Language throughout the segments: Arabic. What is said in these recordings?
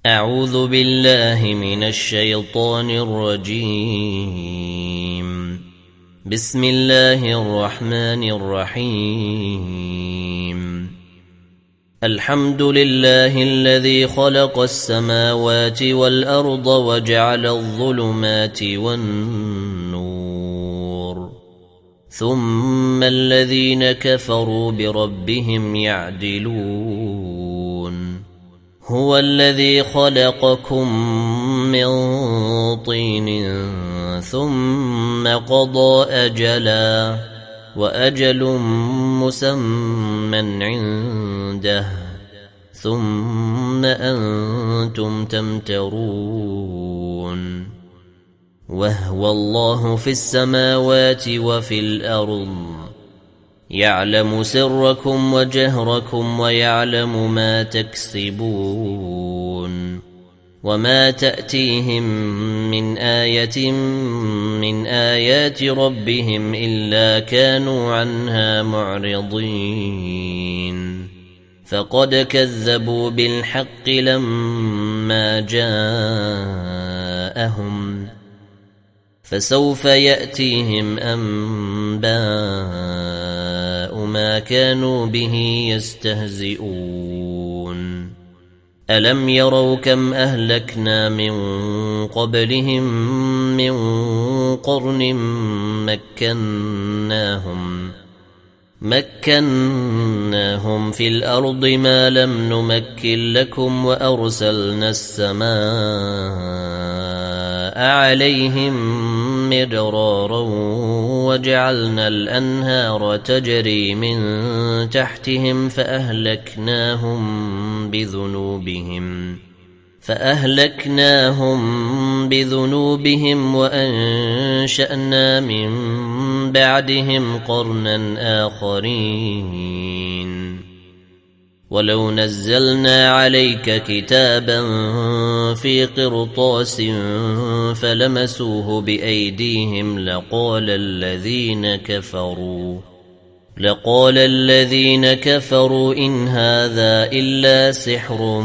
أعوذ بالله من الشيطان الرجيم. بسم الله الرحمن الرحيم. الحمد لله الذي خلق السماوات والأرض وجعل الظلمات والنور، ثم الذين كفروا بربهم يعدلون. هو الذي خلقكم من طين ثم قضى أجلا، وأجل مسمى عنده، ثم أنتم تمترون. وهو الله في السماوات وفي الأرض، يعلم سركم وجهركم ويعلم ما تكسبون. وما تأتيهم من آية من آيات ربهم إلا كانوا عنها معرضين. فقد كذبوا بالحق لما جاءهم، فسوف يأتيهم أنباء ما كانوا به يستهزئون. ألم يروا كم أهلكنا من قبلهم من قرن مكناهم في الأرض ما لم نمكن لكم، وأرسلنا السماء عليهم مدرارا، وجعلنا الأنهار تجري من تحتهم فأهلكناهم بذنوبهم وأنشأنا من بعدهم قرنا آخرين. ولو نزلنا عليك كتابا في قرطاس فلمسوه بأيديهم لقال الذين كفروا إن هذا إلا سحر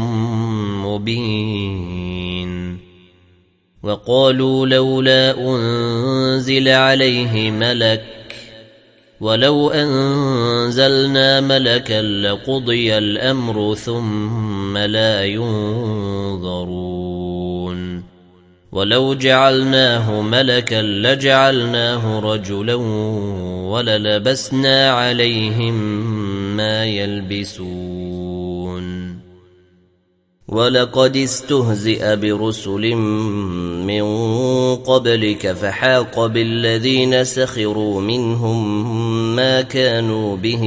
مبين. وقالوا لولا أنزل عليه ملك، ولو أنزلنا ملكا لقضي الأمر ثم لا ينظرون. ولو جعلناه ملكا لجعلناه رجلا وللبسنا عليهم ما يلبسون. ولقد استهزئ برسل من قبلك فحاق بالذين سخروا منهم ما كانوا به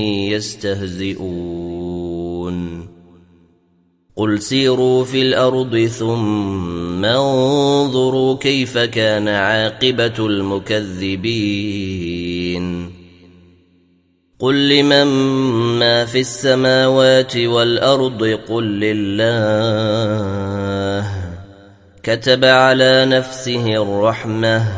يستهزئون. قل سيروا في الأرض ثم انظروا كيف كان عاقبة المكذبين. قل لمن ما في السماوات والأرض قل لله. كتب على نفسه الرحمة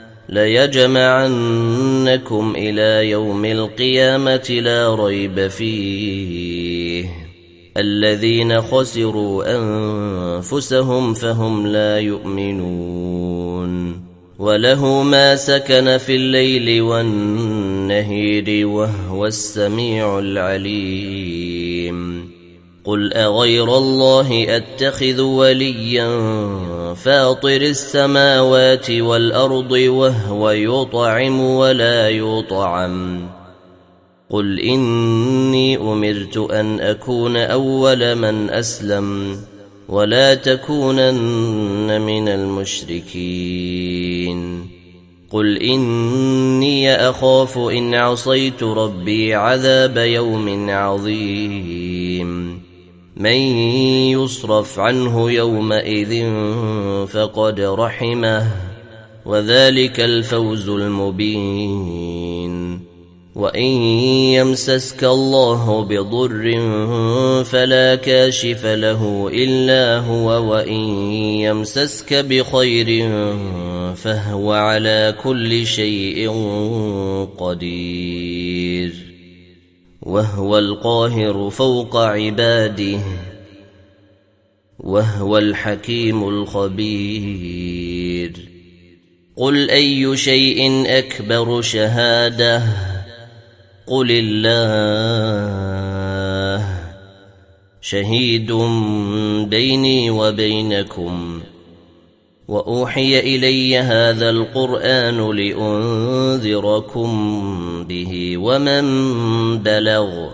ليجمعنكم إلى يوم القيامة لا ريب فيه. الذين خسروا أنفسهم فهم لا يؤمنون. وله ما سكن في الليل والنهير وهو السميع العليم. قل أغير الله أتخذ وليا فاطر السماوات والأرض وهو يطعم ولا يطعم. قل إني أمرت أن أكون أول من أسلم ولا تكونن من المشركين. قل إني أخاف إن عصيت ربي عذاب يوم عظيم. من يصرف عنه يومئذ فقد رحمه، وذلك الفوز المبين. وإن يمسسك الله بضر فلا كاشف له إلا هو، وإن يمسسك بخير فهو على كل شيء قدير. وهو القاهر فوق عباده وهو الحكيم الخبير. قل أي شيء أكبر شهادة قل الله شهيد بيني وبينكم وأوحي إلي هذا القرآن لأنذركم به ومن بلغ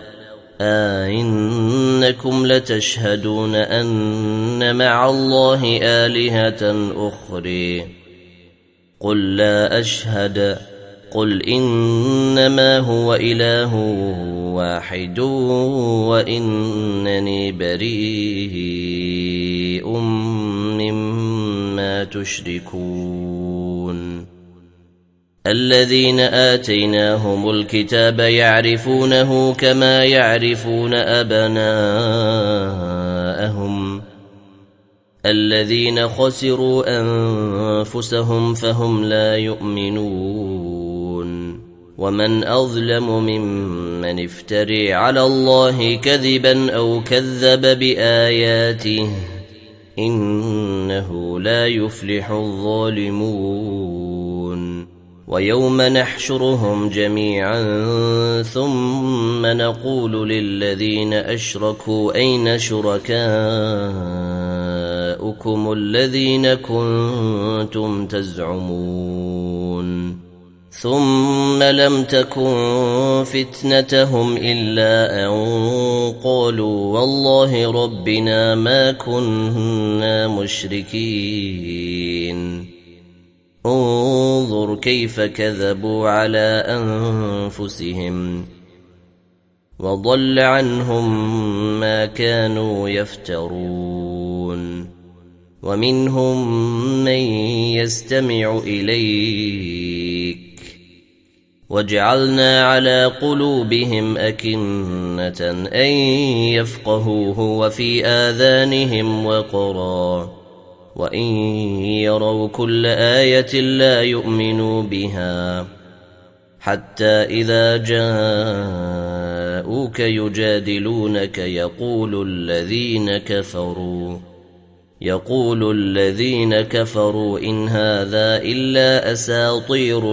أئنكم لتشهدون أن مع الله آلهة أخرى قل لا أشهد قل إنما هو إله واحد وإنني بريء مما تشركون. الذين آتيناهم الكتاب يعرفونه كما يعرفون أبناءهم الذين خسروا أنفسهم فهم لا يؤمنون. ومن أظلم ممن افتري على الله كذبا أو كذب بآياته إنه لا يفلح الظالمون. ويوم نحشرهم جميعا ثم نقول للذين أشركوا أين شركاؤكم الذين كنتم تزعمون ثم لم تكن فتنتهم إلا أن قالوا والله ربنا ما كنا مشركين. انظر كيف كذبوا على أنفسهم وضل عنهم ما كانوا يفترون. ومنهم من يستمع إليك وجعلنا على قلوبهم أكنة أن يفقهوه وفي آذانهم وقرا وإن يروا كل آية لا يؤمنوا بها حتى إذا جاءوك يجادلونك يقول الذين كفروا إن هذا إلا أساطير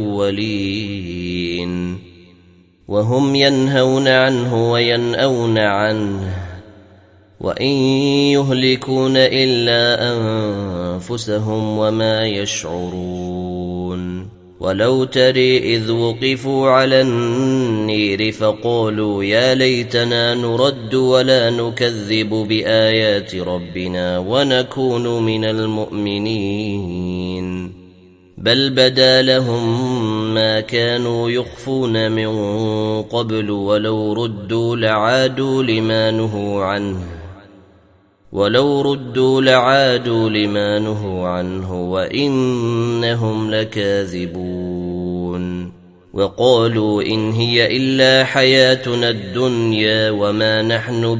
الأولين وهم ينهون عنه وينأون عنه وإن يهلكون إلا أنفسهم وما يشعرون. ولو تري إذ وقفوا على النير فقالوا يا ليتنا نرد ولا نكذب بآيات ربنا ونكون من المؤمنين بل بدا لهم ما كانوا يخفون من قبل ولو ردوا لعادوا لما نهوا عنه وإنهم لكاذبون. وقالوا إن هي إلا حياتنا الدنيا وما نحن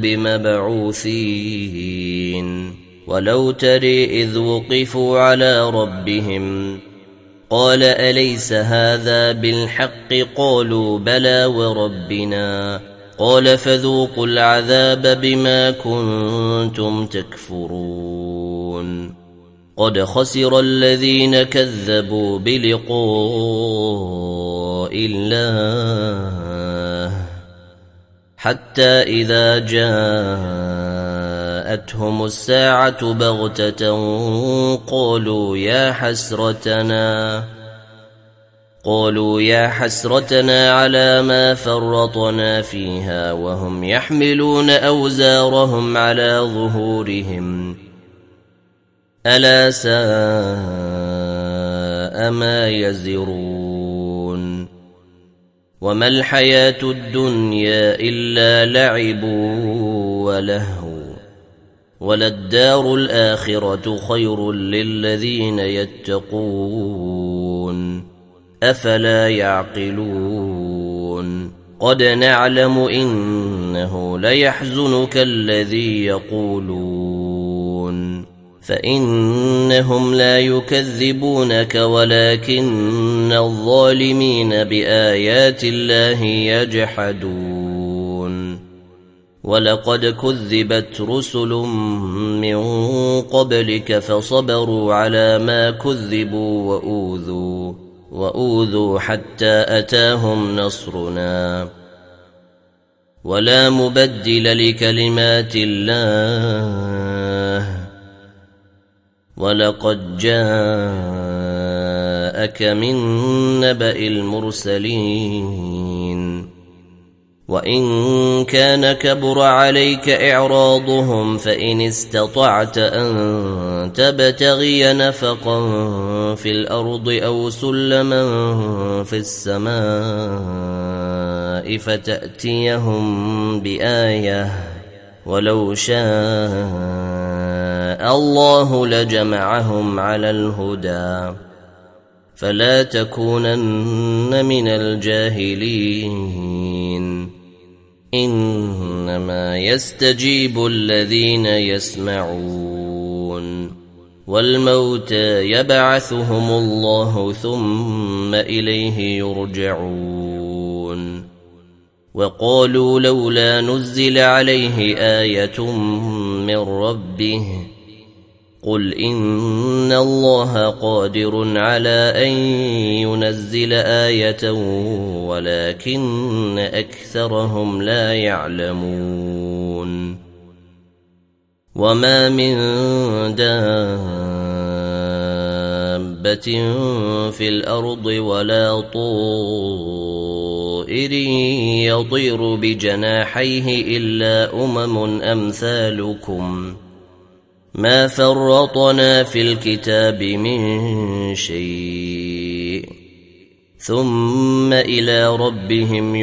بمبعوثين. ولو تري إذ وقفوا على ربهم قال أليس هذا بالحق قالوا بلى وربنا قال فذوقوا العذاب بما كنتم تكفرون. قد خسر الذين كذبوا بلقاء الله حتى إذا جاءتهم الساعة بغتة قالوا يا حسرتنا على ما فرطنا فيها وهم يحملون أوزارهم على ظهورهم ألا ساء ما يزرون. وما الحياة الدنيا إلا لعب ولهو وللدار الآخرة خير للذين يتقون أفلا يعقلون. قد نعلم إنه ليحزنك الذي يقولون فإنهم لا يكذبونك ولكن الظالمين بآيات الله يجحدون. ولقد كذبت رسل من قبلك فصبروا على ما كذبوا وأوذوا حتى أتاهم نصرنا ولا مبدل لكلمات الله ولقد جاءك من نبأ المرسلين وإن كان كبر عليك إعراضهم فإن استطعت أن تبتغي نفقا في الأرض أو سلما في السماء فتأتيهم بآية ولو شاء الله لجمعهم على الهدى فلا تكونن من الجاهلين إنما يستجيب الذين يسمعون والموتى يبعثهم الله ثم إليه يرجعون وقالوا لولا نزل عليه آية من ربه قل إن الله قادر على أن ينزل آية ولكن أكثرهم لا يعلمون وما من دابة في الأرض ولا طائر يطير بجناحيه إلا أمم أمثالكم ما فرطنا في الكتاب من شيء ثم إلى ربهم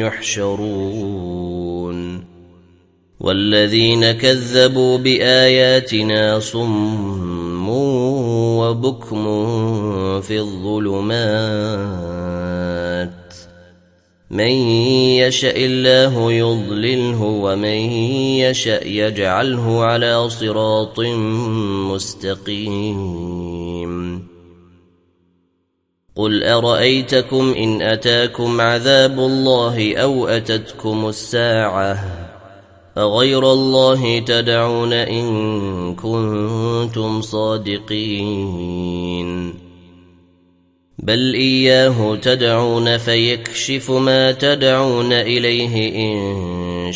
يحشرون والذين كذبوا بآياتنا صم وبكم في الظلمات من يشاء الله يضلله ومن يشاء يجعله على صراط مستقيم قل أرأيتكم إن أتاكم عذاب الله أو أتتكم الساعة أغير الله تدعون إن كنتم صادقين بل إياه تدعون فيكشف ما تدعون إليه إن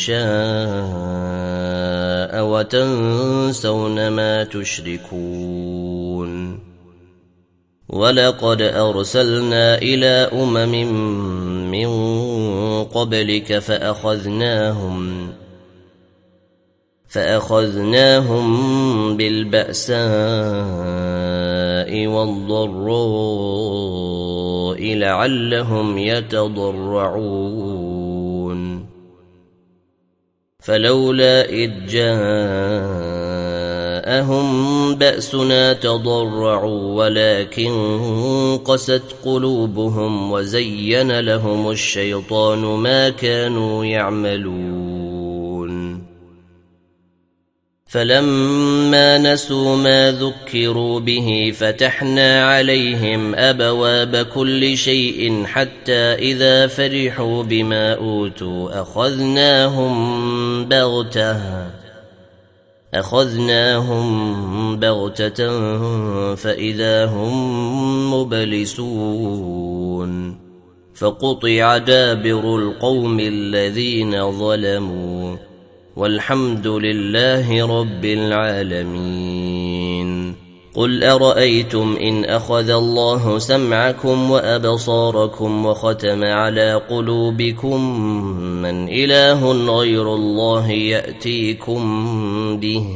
شاء وتنسون ما تشركون ولقد أرسلنا إلى أمم من قبلك فأخذناهم بالبأساء والضراء لعلهم يتضرعون فلولا إذ جاءهم بأسنا تضرعوا ولكن قست قلوبهم وزين لهم الشيطان ما كانوا يعملون فلما نسوا ما ذكروا به فتحنا عليهم أبواب كل شيء حتى إذا فرحوا بما أوتوا أخذناهم بغتة فإذا هم مبلسون فقطع دابر القوم الذين ظلموا والحمد لله رب العالمين قل أرأيتم إن أخذ الله سمعكم وأبصاركم وختم على قلوبكم من إله غير الله يأتيكم به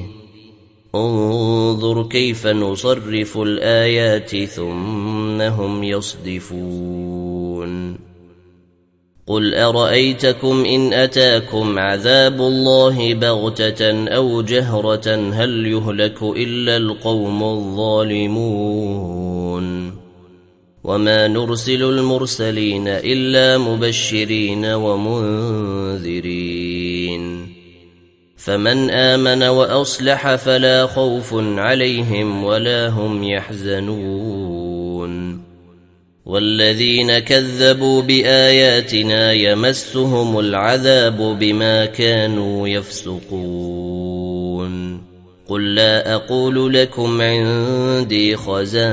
انظر كيف نصرف الآيات ثم هم يصدفون قل أرأيتكم إن أتاكم عذاب الله بغتة أو جهرة هل يهلك إلا القوم الظالمون وما نرسل المرسلين إلا مبشرين ومنذرين فمن آمن وأصلح فلا خوف عليهم ولا هم يحزنون والذين كذبوا بآياتنا يمسهم العذاب بما كانوا يفسقون قل لا أقول لكم عندي خزائن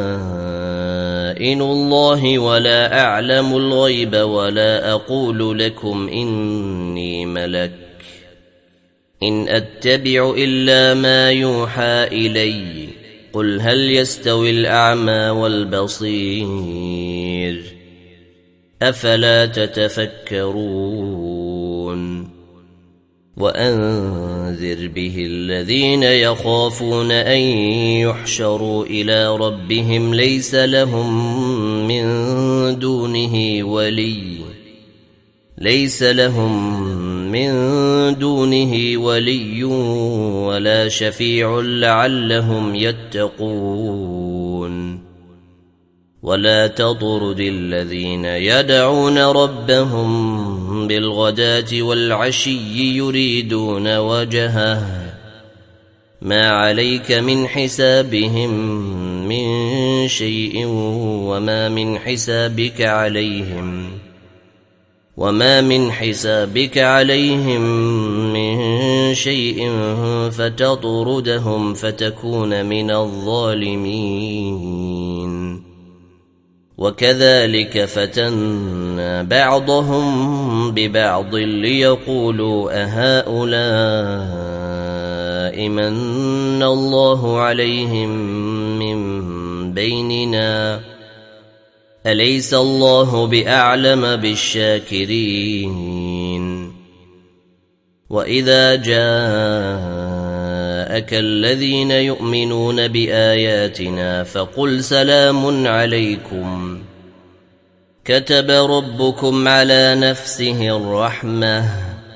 الله ولا أعلم الغيب ولا أقول لكم إني ملك إن أتبع إلا ما يوحى إلي قل هل يستوي الأعمى والبصير أفلا تتفكرون وأنذر به الذين يخافون أن يحشروا إلى ربهم ليس لهم من دونه ولي ولا شفيع لعلهم يتقون ولا تطرد الذين يدعون ربهم بالغداة والعشي يريدون وجهه ما عليك من حسابهم من شيء وما من حسابك عليهم من شيء فتطردهم فتكون من الظالمين وكذلك فتنا بعضهم ببعض ليقولوا أهؤلاء من الله عليهم من بيننا أليس الله بأعلم بالشاكرين وإذا جاءك الذين يؤمنون بآياتنا فقل سلام عليكم كتب ربكم على نفسه الرحمة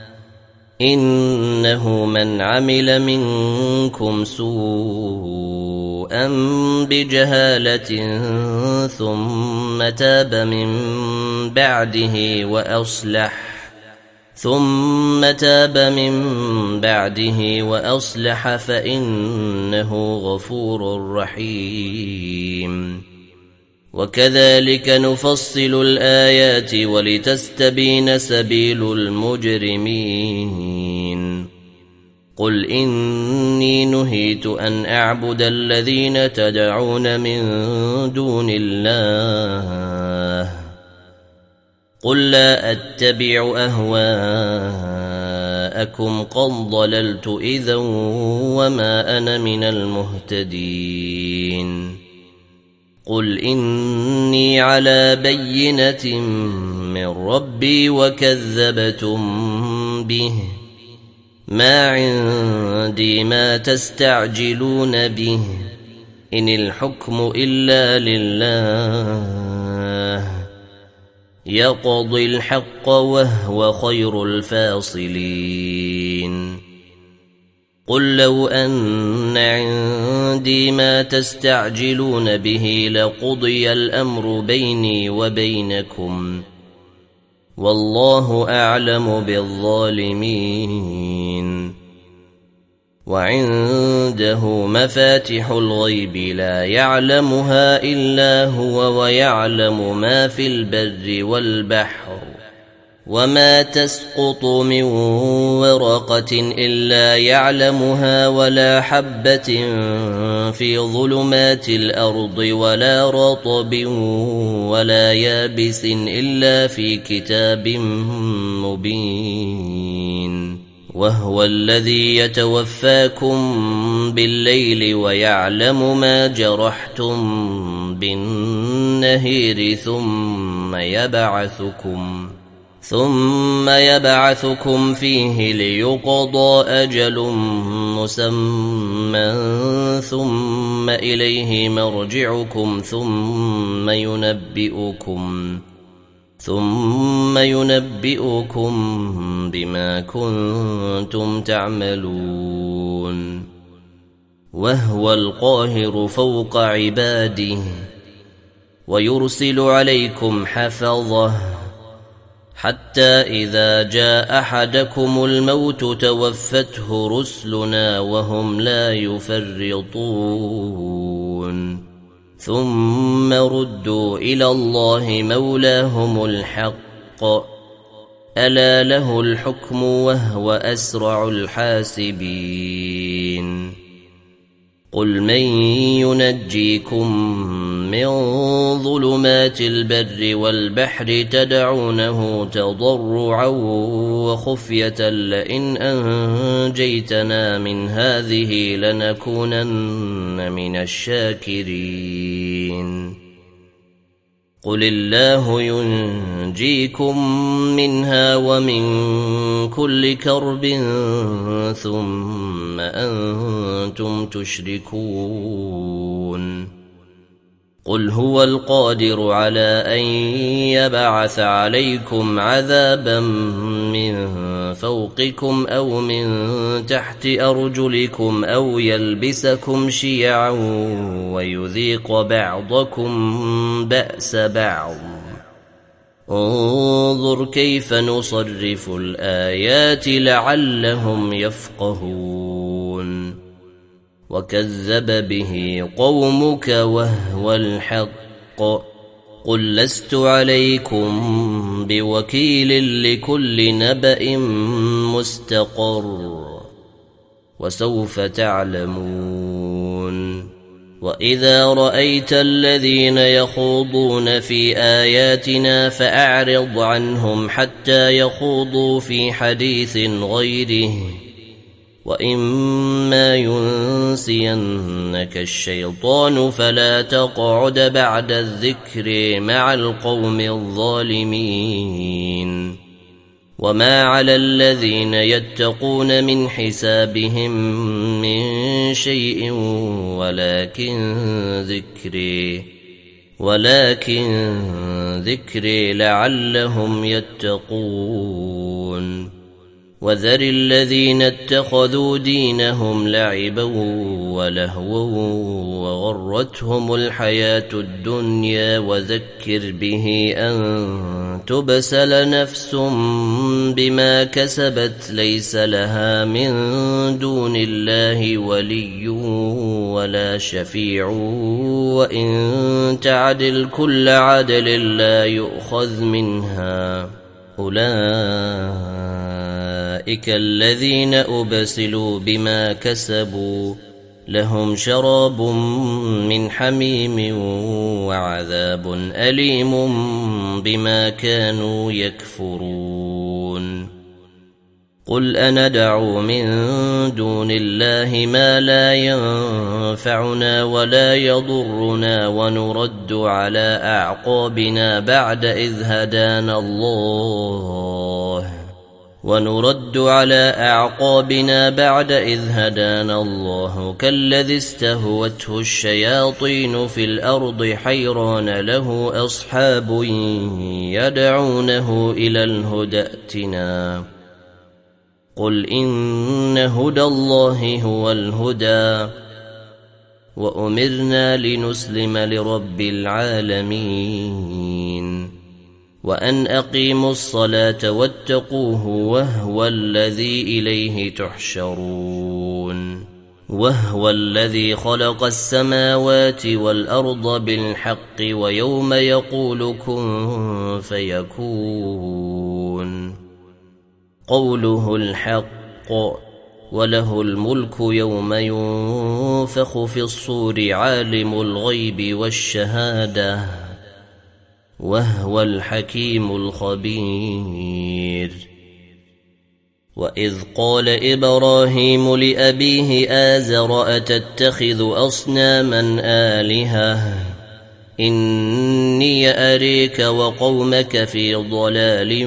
إنه من عمل منكم سوءا بجهالة ثم تاب من بعده وأصلح فإنه غفور رحيم وكذلك نفصل الآيات ولتستبين سبيل المجرمين قل إني نهيت أن أعبد الذين تدعون من دون الله قل لا أتبع أهواءكم قد ضللت إذا وما أنا من المهتدين قل إني على بينة من ربي وكذبتم به ما عندي ما تستعجلون به إن الحكم إلا لله يقضي الحق وهو خير الفاصلين قل لو أن عندي ما تستعجلون به لقضي الأمر بيني وبينكم والله أعلم بالظالمين وعنده مفاتح الغيب لا يعلمها إلا هو ويعلم ما في البر والبحر وما تسقط من ورقة إلا يعلمها ولا حبة في ظلمات الأرض ولا رطب ولا يابس إلا في كتاب مبين وهو الذي يتوفاكم بالليل ويعلم ما جرحتم بالنهار ثم يبعثكم فيه ليقضى أجل مسمى ثم إليه مرجعكم ثم ينبئكم بما كنتم تعملون وهو القاهر فوق عباده ويرسل عليكم حفظه حتى إذا جاء أحدكم الموت توفته رسلنا وهم لا يفرطون ثم ردوا إلى الله مولاهم الحق ألا له الحكم وهو أسرع الحاسبين قل من ينجيكم من ظلمات البر والبحر تدعونه تضرعا وخفية لئن أنجيتنا من هذه لنكونن من الشاكرين قل الله ينجيكم منها ومن كل كرب ثم أنتم تشركون قل هو القادر على أن يبعث عليكم عذابا من فوقكم أو من تحت أرجلكم أو يلبسكم شيعا ويذيق بعضكم بأس بعض انظر كيف نصرف الآيات لعلهم يفقهون وكذب به قومك وهو الحق قل لست عليكم بوكيل لكل نبأ مستقر وسوف تعلمون وإذا رأيت الذين يخوضون في آياتنا فأعرض عنهم حتى يخوضوا في حديث غيره وإما ينسينك الشيطان فلا تقعد بعد الذكر مع القوم الظالمين وما على الذين يتقون من حسابهم من شيء ولكن ذكري لعلهم يتقون وذر الذين اتخذوا دينهم لعبا ولهوا وغرتهم الحياة الدنيا وذكر به أن تبسل نفس بما كسبت ليس لها من دون الله ولي ولا شفيع وإن تعدل كل عدل لا يؤخذ منها أولئك الذين أبسلوا بما كسبوا لهم شراب من حميم وعذاب أليم بما كانوا يكفرون قل أندعو من دون الله ما لا ينفعنا ولا يضرنا ونرد على أعقابنا بعد إذ هدانا الله كالذي استهوته الشياطين في الأرض حيران له أصحاب يدعونه إلى الهدى ائتنا قل إن هدى الله هو الهدى وأمرنا لنسلم لرب العالمين وأن أقيموا الصلاة واتقوه وهو الذي إليه تحشرون وهو الذي خلق السماوات والأرض بالحق ويوم يقول كن فيكون قوله الحق وله الملك يوم ينفخ في الصور عالم الغيب والشهادة وهو الحكيم الخبير وإذ قال إبراهيم لأبيه آزر أتتخذ أصناما آلهة إني أريك وقومك في ضلال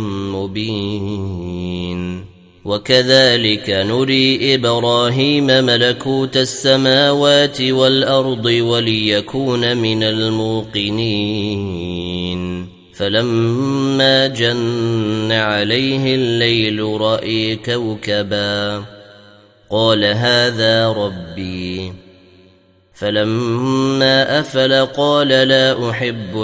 مبين وكذلك نري إبراهيم ملكوت السماوات والأرض وليكون من الموقنين فلما جن عليه الليل رأى كوكبا قال هذا ربي فلما أفل قال لا أحب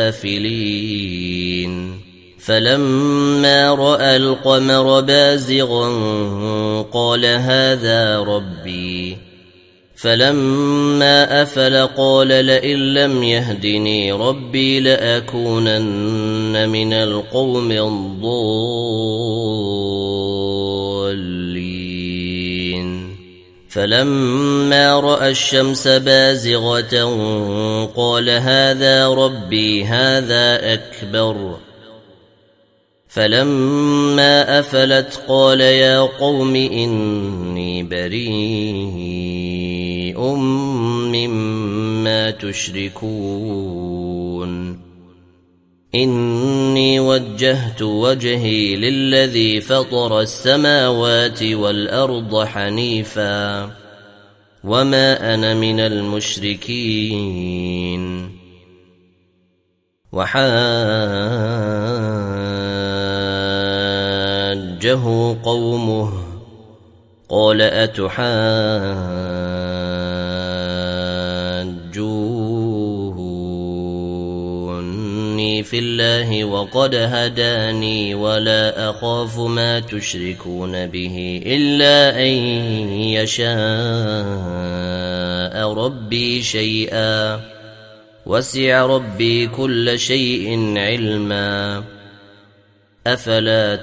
الآفلين فلما رأى القمر بازغا قال هذا ربي فلما أفل قال لئن لم يهدني ربي لأكونن من القوم الضالين. فلما رأى الشمس بازغة قال هذا ربي هذا أكبر. فلما أفلت قال يا قوم إني بريء مما تشركون إني وجهت وجهي للذي فطر السماوات والأرض حنيفا وما أنا من المشركين. وحاجه قومه قال أتحاجوني في الله وقد هداني ولا أخاف ما تشركون به إلا أن يشاء ربي شيئا وسع ربي كل شيء علما أفلا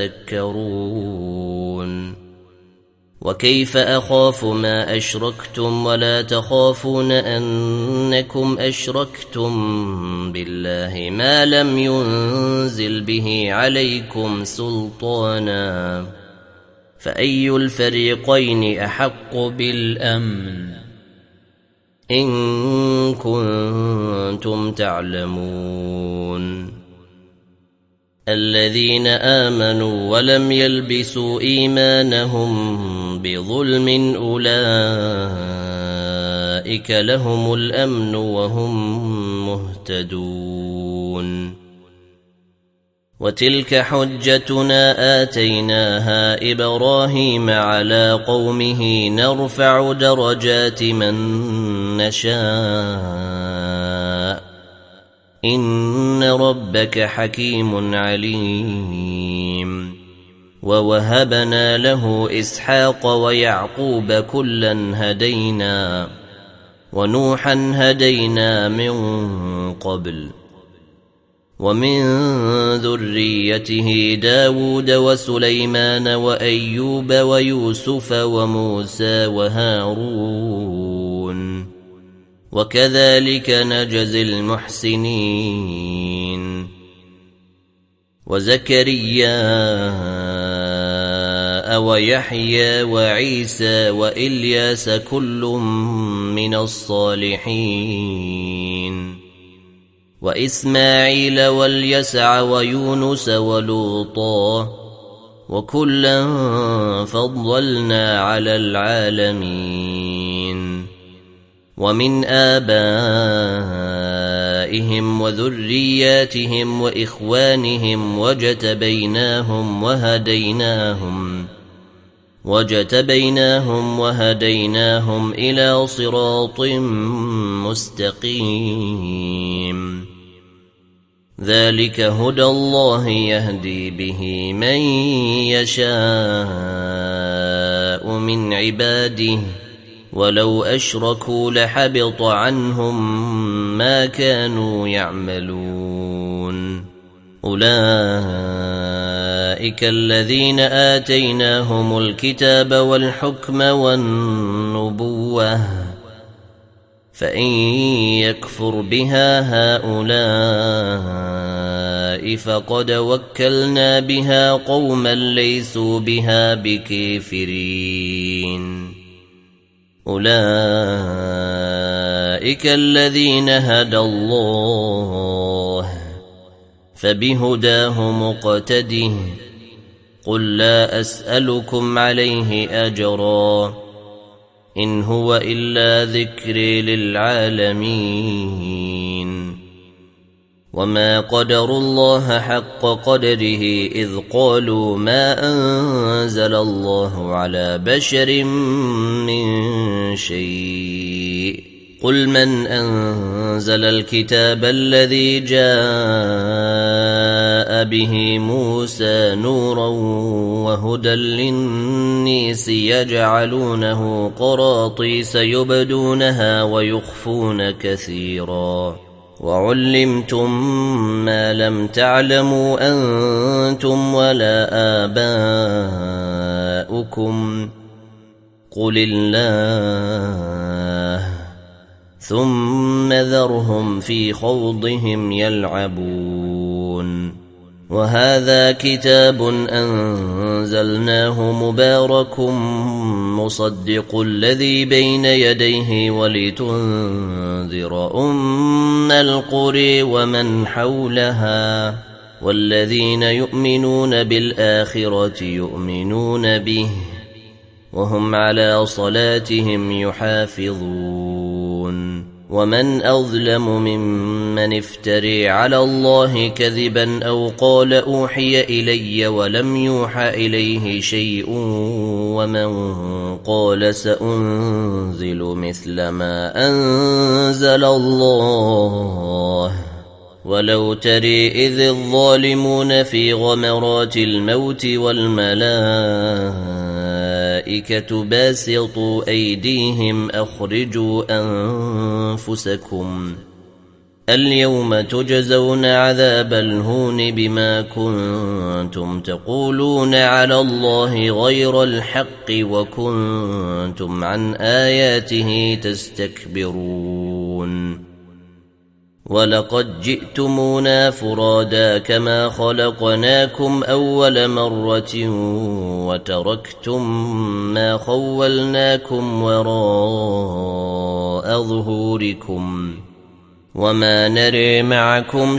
تتذكرون. وكيف أخاف ما أشركتم ولا تخافون أنكم أشركتم بالله ما لم ينزل به عليكم سلطانا فأي الفريقين أحق بالأمن إن كنتم تعلمون. الذين آمنوا ولم يلبسوا إيمانهم بظلم أولئك لهم الأمن وهم مهتدون. وتلك حجتنا آتيناها إبراهيم على قومه نرفع درجات من نشاء إن ربك حكيم عليم. ووهبنا له إسحاق ويعقوب كلا هدينا ونوحا هدينا من قبل ومن ذريته داود وسليمان وأيوب ويوسف وموسى وهارون وكذلك نجزي المحسنين. وزكريا ويحيى وعيسى وإلياس كل من الصالحين وإسماعيل واليسع ويونس ولوطا وكلا فضلنا على العالمين. ومن آبائهم وذرياتهم وإخوانهم وجتبيناهم وهديناهم إلى صراط مستقيم. ذلك هدى الله يهدي به من يشاء من عباده ولو أشركوا لحبط عنهم ما كانوا يعملون. أولئك الذين آتيناهم الكتاب والحكم والنبوة فإن يكفر بها هؤلاء فقد وكلنا بها قوما ليسوا بها بكافرين. أولئك الذين هدى الله فبهداه مقتده قل لا أسألكم عليه أجرا إن هو إلا ذكر للعالمين. وما قدروا الله حق قدره إذ قالوا ما أنزل الله على بشر من شيء قل من أنزل الكتاب الذي جاء أوحى به موسى نورا وهدى للناس يجعلونه قراطيس يبدونها ويخفون كثيرا وعلمتم ما لم تعلموا أنتم ولا آباؤكم قل الله ثم ذرهم في خوضهم يلعبون وهذا كتاب أنزلناه مبارك مصدق الذي بين يديه ولتنذر أم القرى ومن حولها والذين يؤمنون بالآخرة يؤمنون به وهم على صلاتهم يحافظون ومن أظلم ممن افتري على الله كذبا أو قال أوحي إلي ولم يوحى إليه شيء ومن قال سأنزل مثل ما أنزل الله ولو تري إذ الظالمون في غمرات الموت والملائكة باسطوا أيديهم أخرجوا أنفسكم اليوم تجزون عذاب الهون بما كنتم تقولون على الله غير الحق وكنتم عن آياته تستكبرون ولقد جئتمونا فرادا كما خلقناكم أول مرة وتركتم ما خولناكم وراء ظهوركم وما نري معكم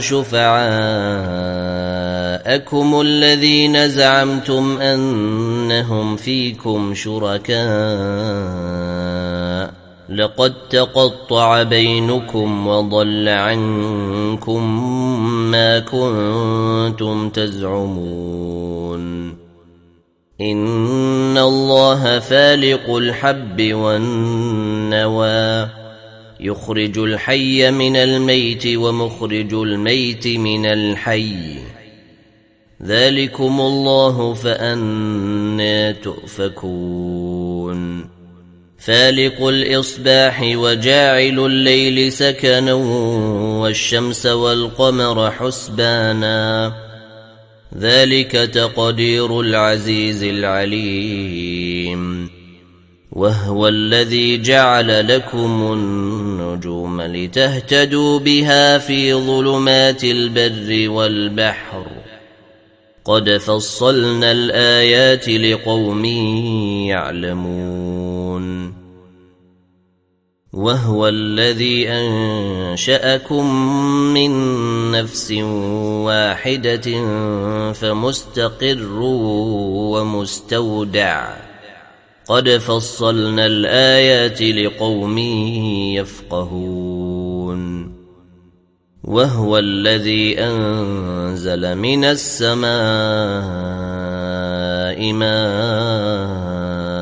شفعاءكم الذين زعمتم أنهم فيكم شركاء لقد تقطع بينكم وضل عنكم ما كنتم تزعمون إن الله فالق الحب والنوى يخرج الحي من الميت ومخرج الميت من الحي ذلكم الله فأنى تؤفكون فالق الإصباح وجاعل الليل سكنا والشمس والقمر حسبانا ذلك تقدير العزيز العليم وهو الذي جعل لكم النجوم لتهتدوا بها في ظلمات البر والبحر قد فصلنا الآيات لقوم يعلمون وهو الذي أنشأكم من نفس واحدة فمستقر ومستودع قد فصلنا الآيات لقوم يفقهون وهو الذي أنزل من السماء ماء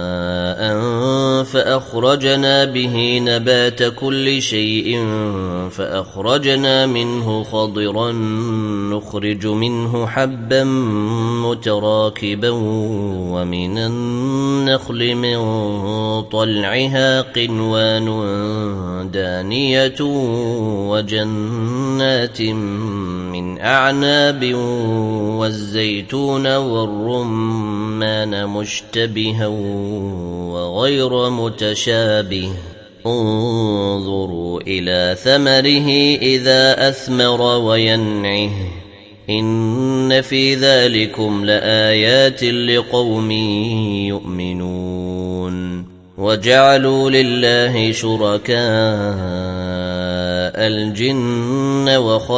فأخرجنا به نبات كل شيء فأخرجنا منه خضرا نخرج منه حبا متراكبا ومن النخل من طلعها قنوان دانية وجنات من أعناب والزيتون والرمان مشتبها وغير متشابه انظروا إلى ثمره إذا أثمر وينعه إن في ذلكم لآيات لقوم يؤمنون وجعلوا لله شركاء الجن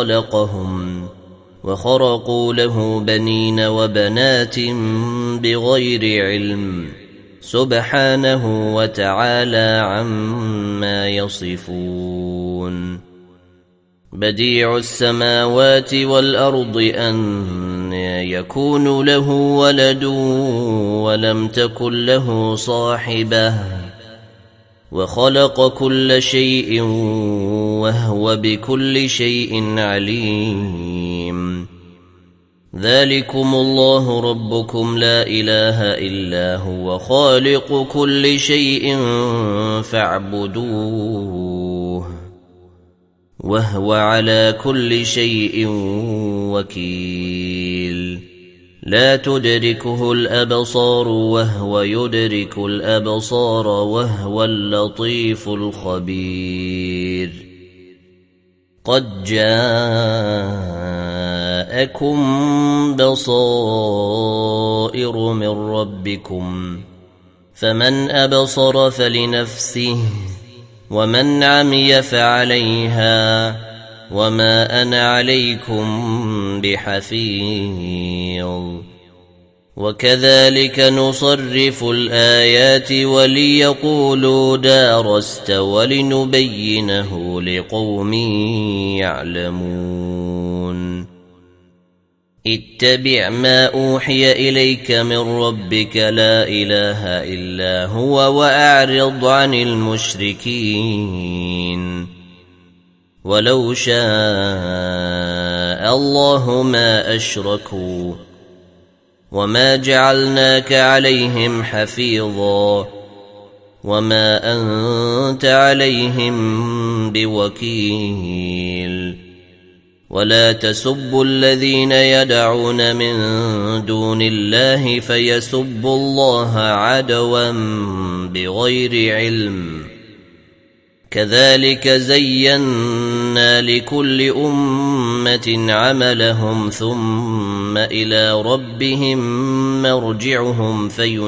وخرقوا له بنين وبنات بغير علم سبحانه وتعالى عما يصفون بديع السماوات والأرض أن يكون له ولد ولم تكن له صاحبة وخلق كل شيء وهو بكل شيء عليم ذلكم الله ربكم لا إله إلا هو خالق كل شيء فاعبدوه وهو على كل شيء وكيل لا تدركه الأبصار وهو يدرك الأبصار وهو اللطيف الخبير قد جاءكم بصائر من ربكم فمن أبصر فلنفسه ومن عمي فعليها وما أنا عليكم بحفيظ وكذلك نصرف الآيات وليقولوا درست ولنبينه لقوم يعلمون اتبع ما أوحي إليك من ربك لا إله إلا هو وأعرض عن المشركين ولو شاء الله ما أشركوا وما جعلناك عليهم حفيظا وما أنت عليهم بوكيل ولا تسبوا الذين يدعون من دون الله فيسبوا الله عدوا بغير علم كذلك زينا لكل أمة عملهم ثم إلى ربهم مرجعهم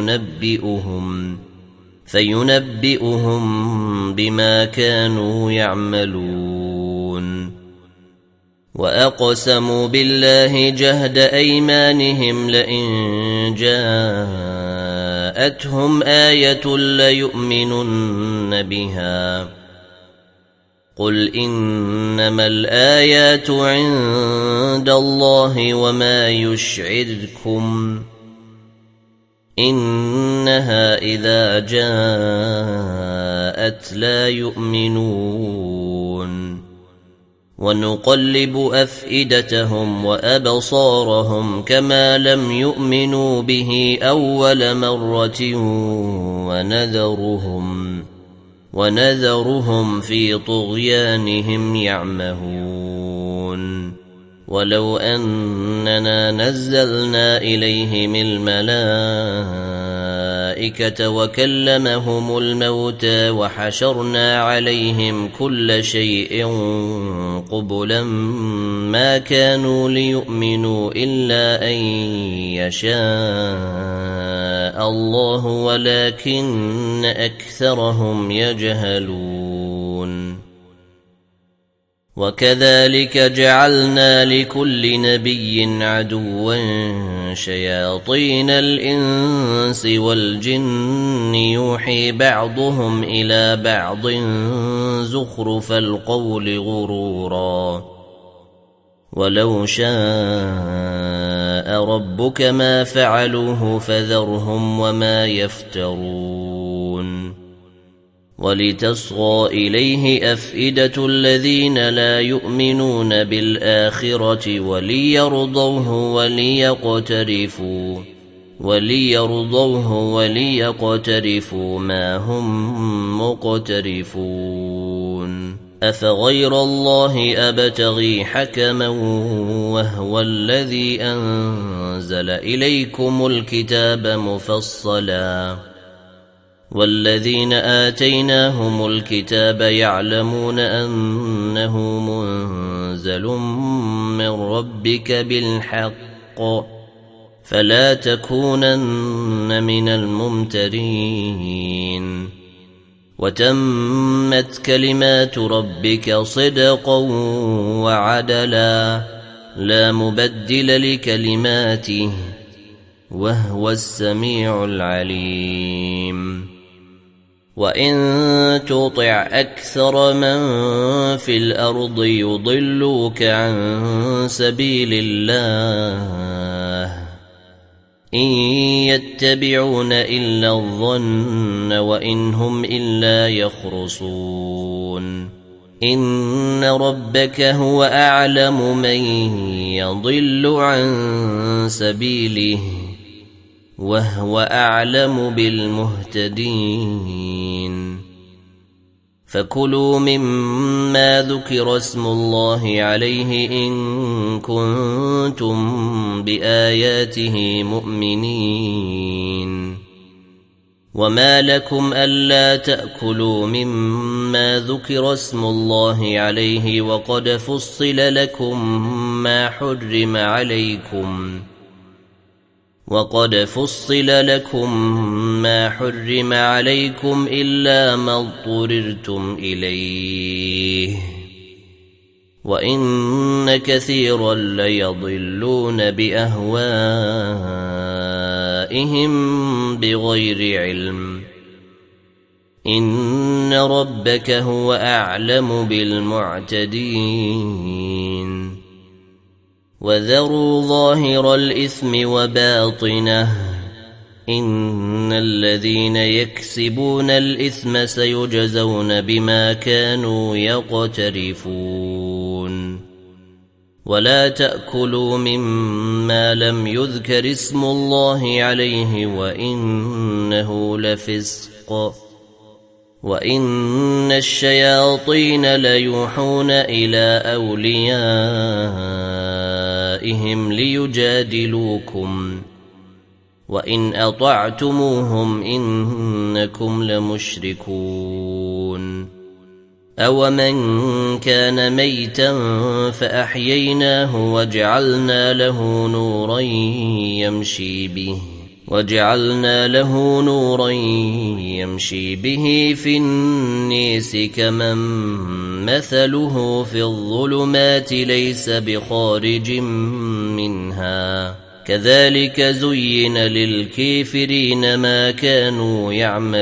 فينبئهم بما كانوا يعملون وأقسموا بالله جهد أيمانهم لئن جاءتهم آية ليؤمنن بها قل إنما الآيات عند الله وما يشعركم إنها إذا جاءت لا يؤمنون ونقلب أفئدتهم وأبصارهم كما لم يؤمنوا به أول مرة ونذرهم في طغيانهم يعمهون ولو أننا نزلنا إليهم الملائكة وكلمهم الموتى وحشرنا عليهم كل شيء قبلا ما كانوا ليؤمنوا إلا أن يشاء الله ولكن أكثرهم يجهلون وكذلك جعلنا لكل نبي عدوا شياطين الإنس والجن يوحي بعضهم إلى بعض زخرف القول غرورا ولو شاء ربك ما فعلوه فذرهم وما يفترون ولتصغى إليه أفئدة الذين لا يؤمنون بالآخرة وليرضوه وليقترفوا ما هم مقترفون أفغير الله أبتغي حكما وهو الذي أنزل إليكم الكتاب مفصلا والذين آتيناهم الكتاب يعلمون أنه منزل من ربك بالحق فلا تكونن من الممترين وتمت كلمات ربك صدقا وعدلا لا مبدل لكلماته وهو السميع العليم وإن تطع أكثر من في الأرض يضلوك عن سبيل الله إن يتبعون إلا الظن وإن هم إلا يخرصون إن ربك هو أعلم من يضل عن سبيله وهو أعلم بالمهتدين فكلوا مما ذكر اسم الله عليه إن كنتم بآياته مؤمنين وما لكم ألا تأكلوا مما ذكر اسم الله عليه وقد فصل لكم ما حرم عليكم إلا ما اضطررتم إليه وإن كثيرا ليضلون بأهوائهم بغير علم إن ربك هو أعلم بالمعتدين وذروا ظاهر الإثم وباطنه إن الذين يكسبون الإثم سيجزون بما كانوا يقترفون ولا تأكلوا مما لم يذكر اسم الله عليه وإنه لفسق وإن الشياطين ليوحون إلى أوليائهم ليجادلوكم وإن أطعتموهم إنكم لمشركون أومن كان ميتا فأحييناه وجعلنا له نورا يمشي به في النيس كمن مثله في الظلمات ليس بخارج منها كذلك زين للكافرين ما كانوا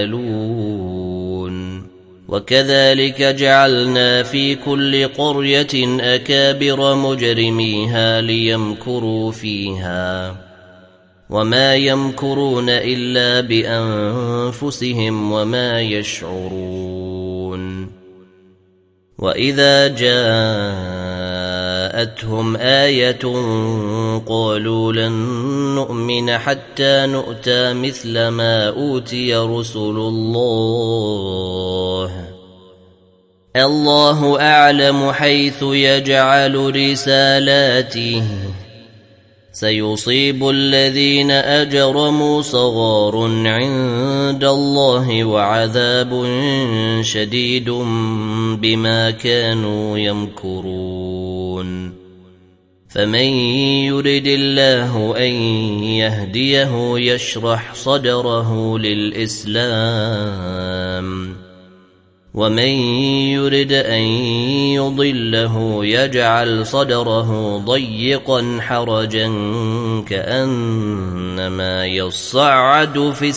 يعملون وكذلك جعلنا في كل قرية أكابر مجرميها ليمكروا فيها وما يمكرون إلا بأنفسهم وما يشعرون وإذا جاءتهم آية قالوا لن نؤمن حتى نؤتى مثل ما أوتي رسل الله أعلم حيث يجعل رسالاته سيصيب الذين أجرموا صغار عند الله وعذاب شديد بما كانوا يمكرون فمن يرد الله أن يهديه يشرح صدره للإسلام ومن يرد أن يضله يجعل صدره ضيقا حرجا كأنما يصعد في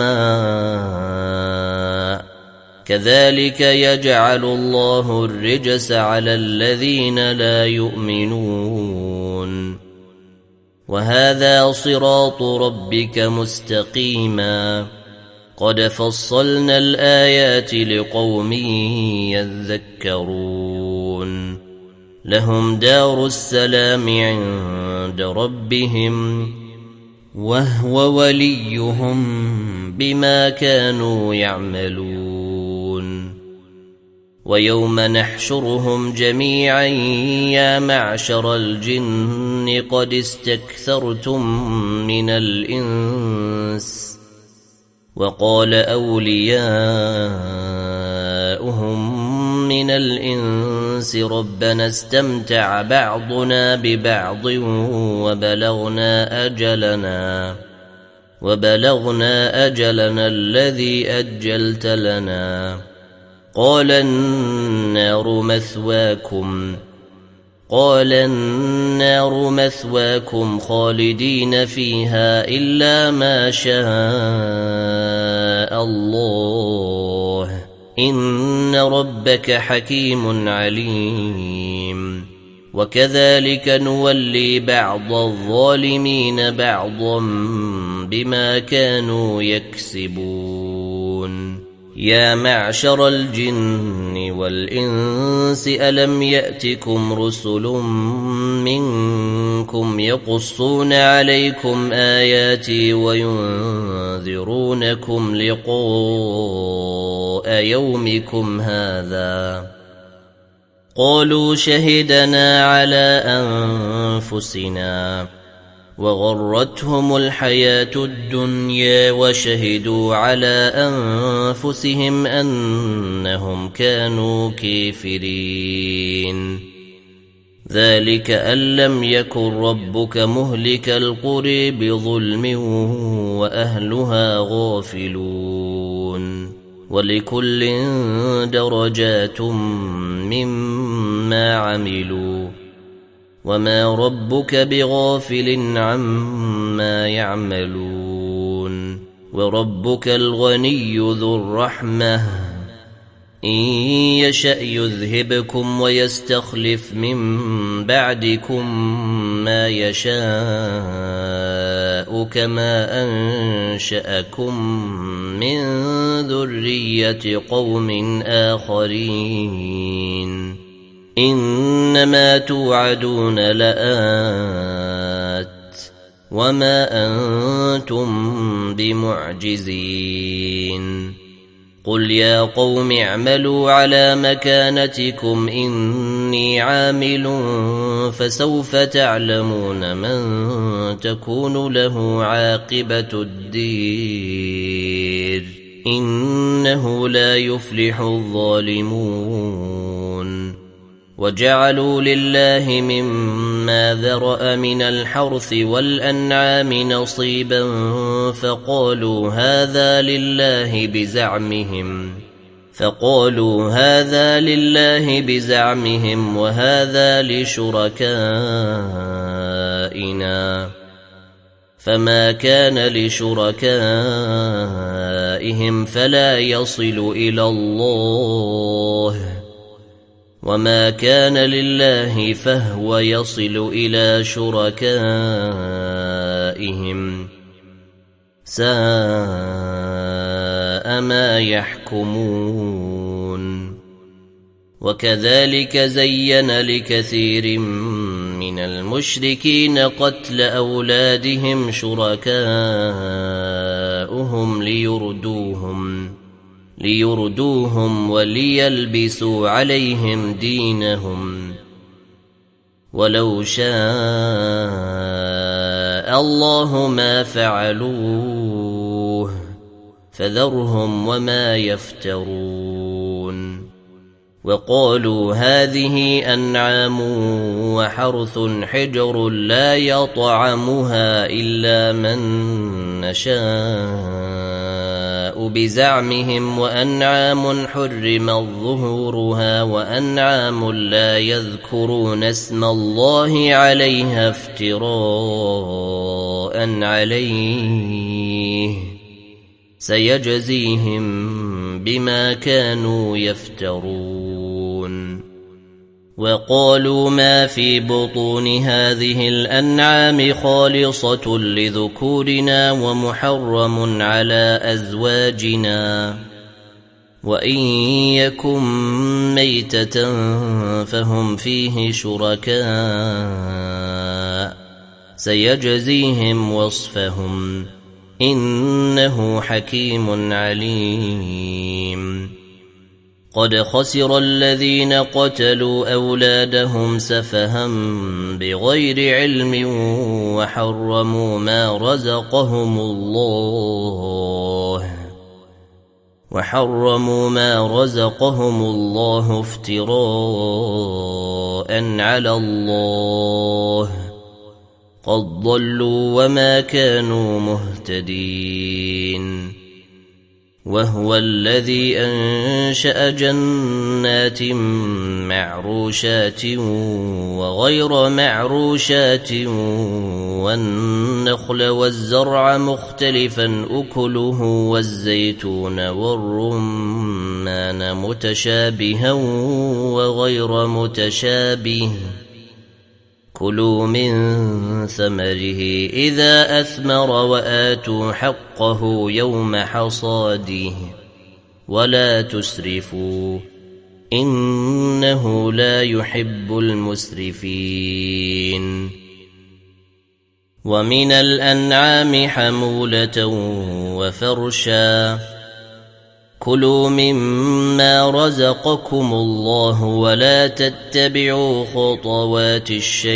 السماء كذلك يجعل الله الرجس على الذين لا يؤمنون وهذا صراط ربك مستقيما قد فصلنا الآيات لقوم يذكرون لهم دار السلام عند ربهم وهو وليهم بما كانوا يعملون ويوم نحشرهم جميعا يا معشر الجن قد استكثرتم من الإنس وقال أولياؤهم من الإنس ربنا استمتع بعضنا ببعض وبلغنا أجلنا الذي أجلت لنا قال النار مثواكم خالدين فيها إلا ما شاء الله إن ربك حكيم عليم وكذلك نولي بعض الظالمين بعضا بما كانوا يكسبون يا معشر الجن والإنس ألم يأتكم رسل منكم يقصون عليكم آياتي وينذرونكم لقاء يومكم هذا قالوا شهدنا على أنفسنا وغرتهم الحياة الدنيا وشهدوا على أنفسهم أنهم كانوا كافرين ذلك أن لم يكن ربك مهلك القرى بظلم وأهلها غافلون ولكل درجات مما عملوا وما ربك بغافل عما يعملون وربك الغني ذو الرحمة إن يشأ يذهبكم ويستخلف من بعدكم ما يشاء كما أنشأكم من ذرية قوم آخرين إنما توعدون لآت وما أنتم بمعجزين قل يا قوم اعملوا على مكانتكم إني عامل فسوف تعلمون من تكون له عاقبة الدير إنه لا يفلح الظالمون وجعلوا لله مما ذرأ من الحرث والأنعام نصيبا فقالوا هذا لله بزعمهم وهذا لشركائنا فما كان لشركائهم فلا يصل إلى الله وما كان لله فهو يصل إلى شركائهم ساء ما يحكمون وكذلك زين لكثير من المشركين قتل أولادهم شركاؤهم ليردوهم وليلبسوا عليهم دينهم ولو شاء الله ما فعلوه فذرهم وما يفترون وقالوا هذه أنعام وحرث حجر لا يطعمها إلا من نشاء بزعمهم وأنعام حرمت ظهورها وأنعام لا يذكرون اسم الله عليها افتراء عليه سيجزيهم بما كانوا يفترون وقالوا ما في بطون هذه الأنعام خالصة لذكورنا ومحرم على أزواجنا وإن يكن ميتة فهم فيه شركاء سيجزيهم وصفهم إنه حكيم عليم قد خسر الذين قتلوا أولادهم سفها بغير علم وحرموا ما رزقهم الله افتراء على الله قد ضلوا وما كانوا مهتدين وهو الذي أنشأ جنات معروشات وغير معروشات والنخل والزرع مختلفا أكله والزيتون والرمان متشابها وغير متشابه كلوا من ثمره إذا أثمر وآتوا حقه يوم حصاده ولا تسرفوا إنه لا يحب المسرفين ومن الأنعام حمولة وفرشا كلوا مما رزقكم الله ولا تتبعوا خطوات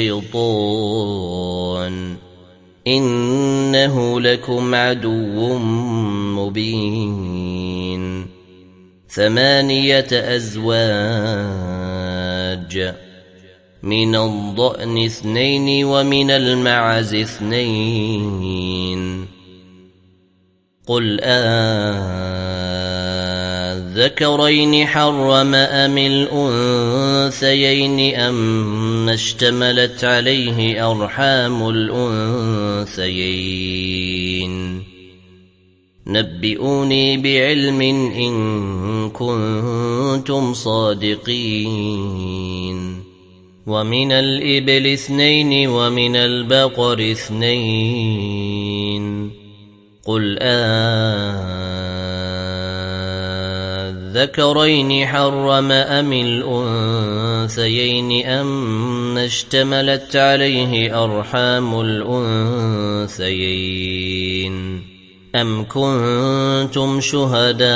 الشيطان إنه لكم عدو مبين 8 أزواج من الضأن 2 ومن المعز 2 قل الذكرين حرم أم الأنثيين أم اشتملت عليه أرحام الأنثيين نبئوني بعلم إن كنتم صادقين ومن الإبل 2 ومن البقر 2 قل الذكرين حرم أم الأنثيين أم اشتملت عليه أرحام الأنثيين أم كنتم شهداء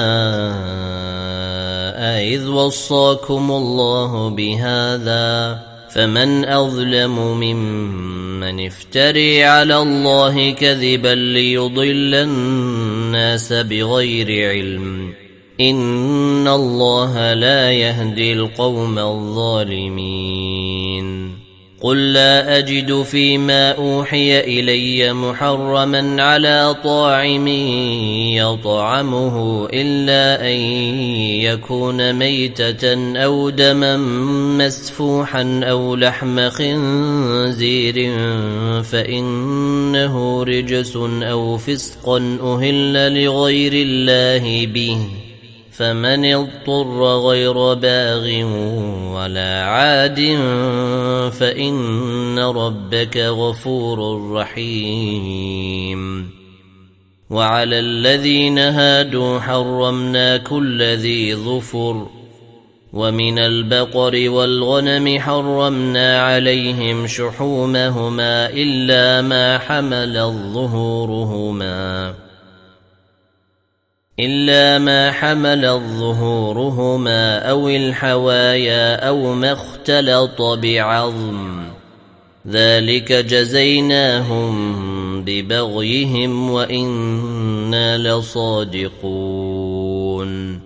إذ وصاكم الله بهذا فمن أظلم ممن افتري على الله كذبا ليضل الناس بغير علم إن الله لا يهدي القوم الظالمين قل لا أجد فيما أوحي إلي محرما على طاعم يطعمه إلا أن يكون ميتة أو دما مسفوحا أو لحم خنزير فإنه رجس أو فسق أهل لغير الله به فمن اضطر غير باغ ولا عاد فإن ربك غفور رحيم وعلى الذين هادوا حرمنا كل ذي ظفر ومن البقر والغنم حرمنا عليهم شحومهما إلا ما حمل ظهورهما أو الحوايا أو ما اختلط بعظم ذلك جزيناهم ببغيهم وإنا لصادقون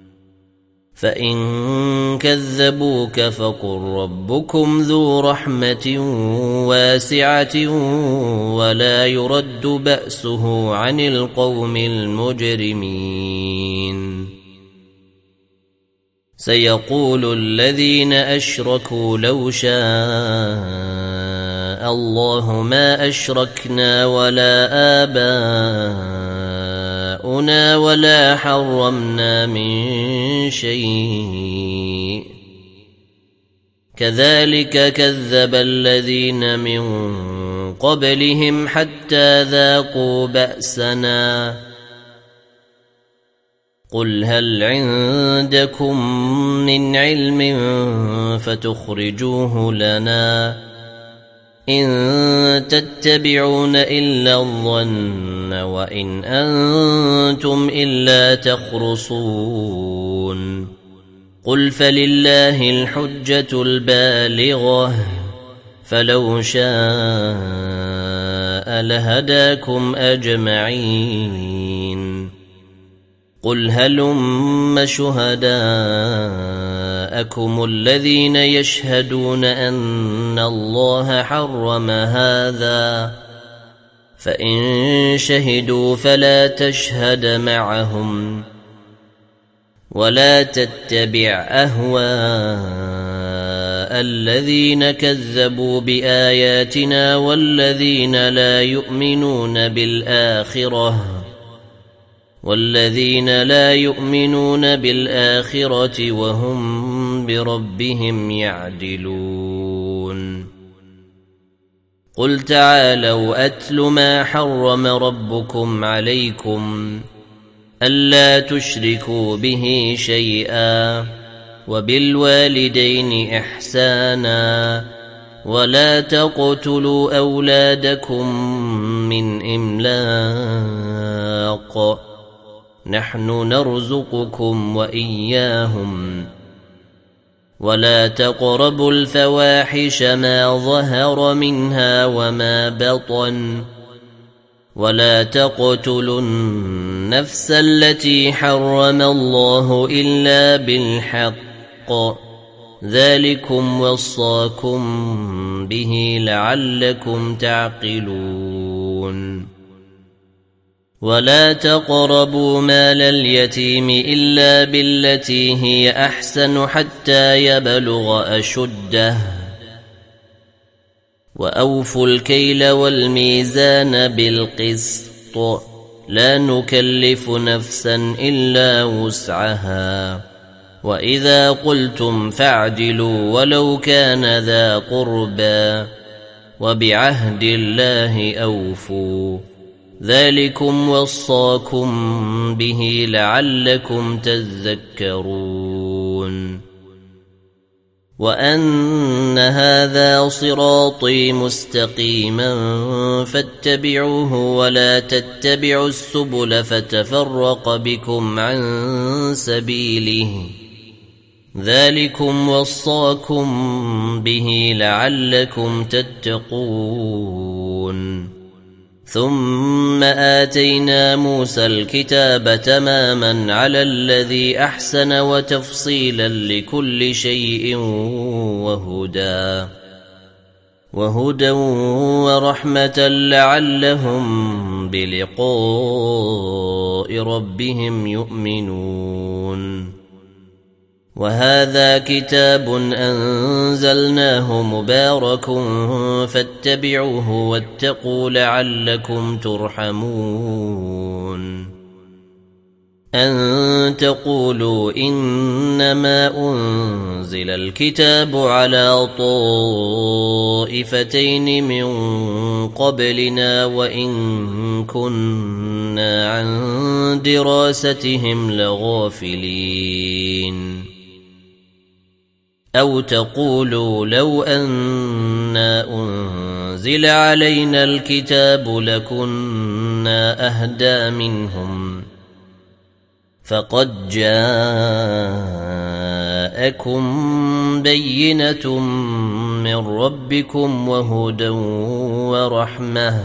فإن كذبوك فقل ربكم ذو رحمة واسعة ولا يرد بأسه عن القوم المجرمين سيقول الذين أشركوا لو شاء الله ما أشركنا ولا آباؤنا ولا حرمنا من شيء كذلك كذب الذين من قبلهم حتى ذاقوا بأسنا قل هل عندكم من علم فتخرجوه لنا إن تتبعون إلا الظن وإن أنتم إلا تخرصون قل فلله الحجة البالغة فلو شاء لهداكم أجمعين قل هلم شهداءكم الذين يشهدون أن الله حرم هذا فإن شهدوا فلا تشهد معهم ولا تتبع أهواء الذين كذبوا بآياتنا والذين لا يؤمنون بالآخرة وهم بربهم يعدلون قل تعالوا أتل ما حرم ربكم عليكم ألا تشركوا به شيئا وبالوالدين إحسانا ولا تقتلوا أولادكم من إملاق نحن نرزقكم وإياهم ولا تقربوا الفواحش ما ظهر منها وما بطن ولا تقتلوا النفس التي حرم الله إلا بالحق ذلكم وصاكم به لعلكم تعقلون ولا تقربوا مال اليتيم إلا بالتي هي أحسن حتى يبلغ أشده وأوفوا الكيل والميزان بالقسط لا نكلف نفسا إلا وسعها وإذا قلتم فاعدلوا ولو كان ذا قربى وبعهد الله أوفوا ذلكم وصاكم به لعلكم تذكرون وأن هذا صراطي مستقيما فاتبعوه ولا تتبعوا السبل فتفرق بكم عن سبيله ذلكم وصاكم به لعلكم تتقون ثم آتينا موسى الكتاب تماما على الذي أحسن وتفصيلا لكل شيء وهدى ورحمة لعلهم بلقاء ربهم يؤمنون وهذا كتاب أنزلناه مبارك فاتبعوه واتقوا لعلكم ترحمون أن تقولوا إنما أنزل الكتاب على طائفتين من قبلنا وإن كنا عن دراستهم لغافلين أو تقولوا لو أنا أنزل علينا الكتاب لكنا أهدى منهم فقد جاءكم بينة من ربكم وهدى ورحمة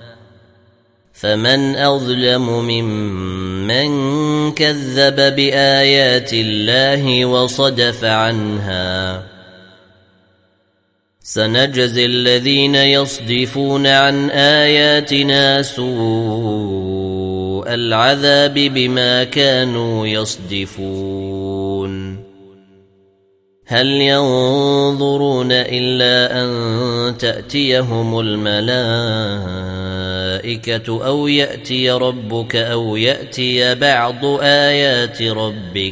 فمن أظلم ممن كذب بآيات الله وصدف عنها سنجزي الذين يصدفون عن آياتنا سوء العذاب بما كانوا يصدفون هل ينظرون إلا أن تأتيهم الملائكة أو يأتي ربك أو يأتي بعض آيات ربك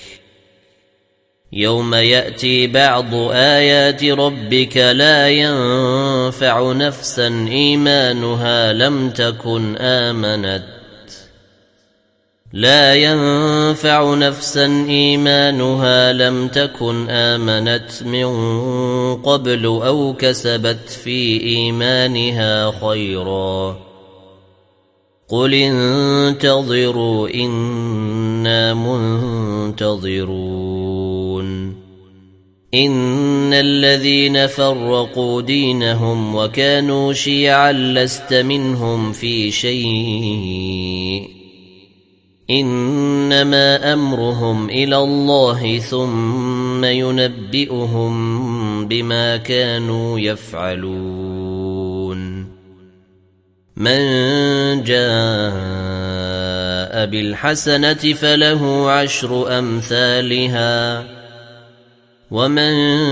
يوم يأتي بعض آيات ربك لا ينفع نفسا إيمانها لم تكن آمنت من قبل أو كسبت في إيمانها خيرا قل انتظروا إنا منتظرون إن الذين فرقوا دينهم وكانوا شيعا لست منهم في شيء إنما أمرهم إلى الله ثم ينبئهم بما كانوا يفعلون من جاء بالحسنة فله 10 أمثالها ومن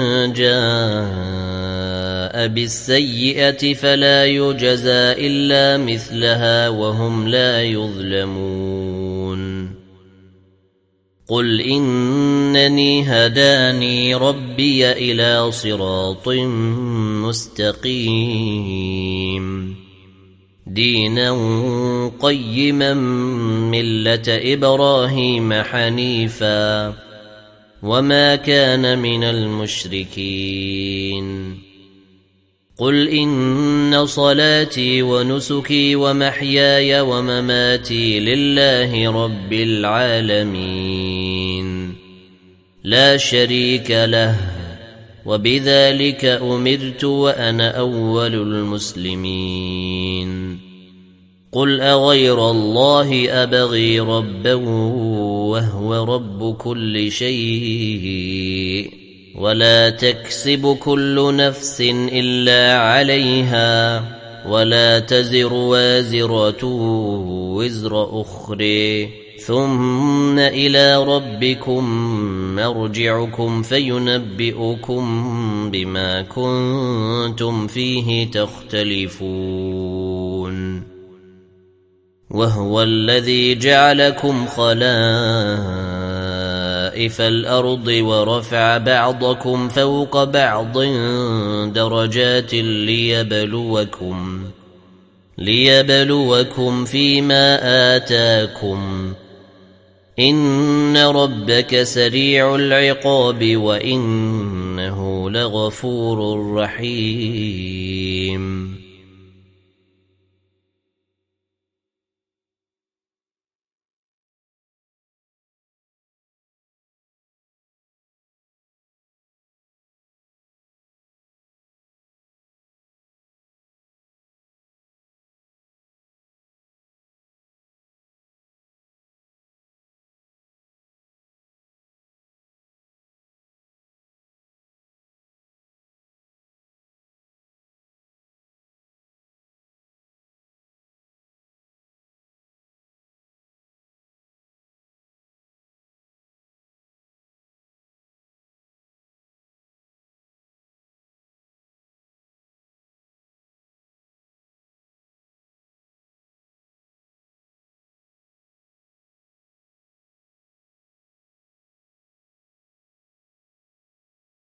جاء بالسيئة فلا يجزى إلا مثلها وهم لا يظلمون قل إنني هداني ربي إلى صراط مستقيم دينا قيما ملة إبراهيم حنيفا وما كان من المشركين قل إن صلاتي ونسكي ومحياي ومماتي لله رب العالمين لا شريك له وبذلك أمرت وأنا أول المسلمين قل أغير الله أبغي ربا وهو رب كل شيء ولا تكسب كل نفس إلا عليها ولا تزر وازرة وزر أخرى ثم إلى ربكم مرجعكم فينبئكم بما كنتم فيه تختلفون وهو الذي جعلكم خلائف الأرض ورفع بعضكم فوق بعض درجات ليبلوكم فيما آتاكم إن ربك سريع العقاب وإنه لغفور رحيم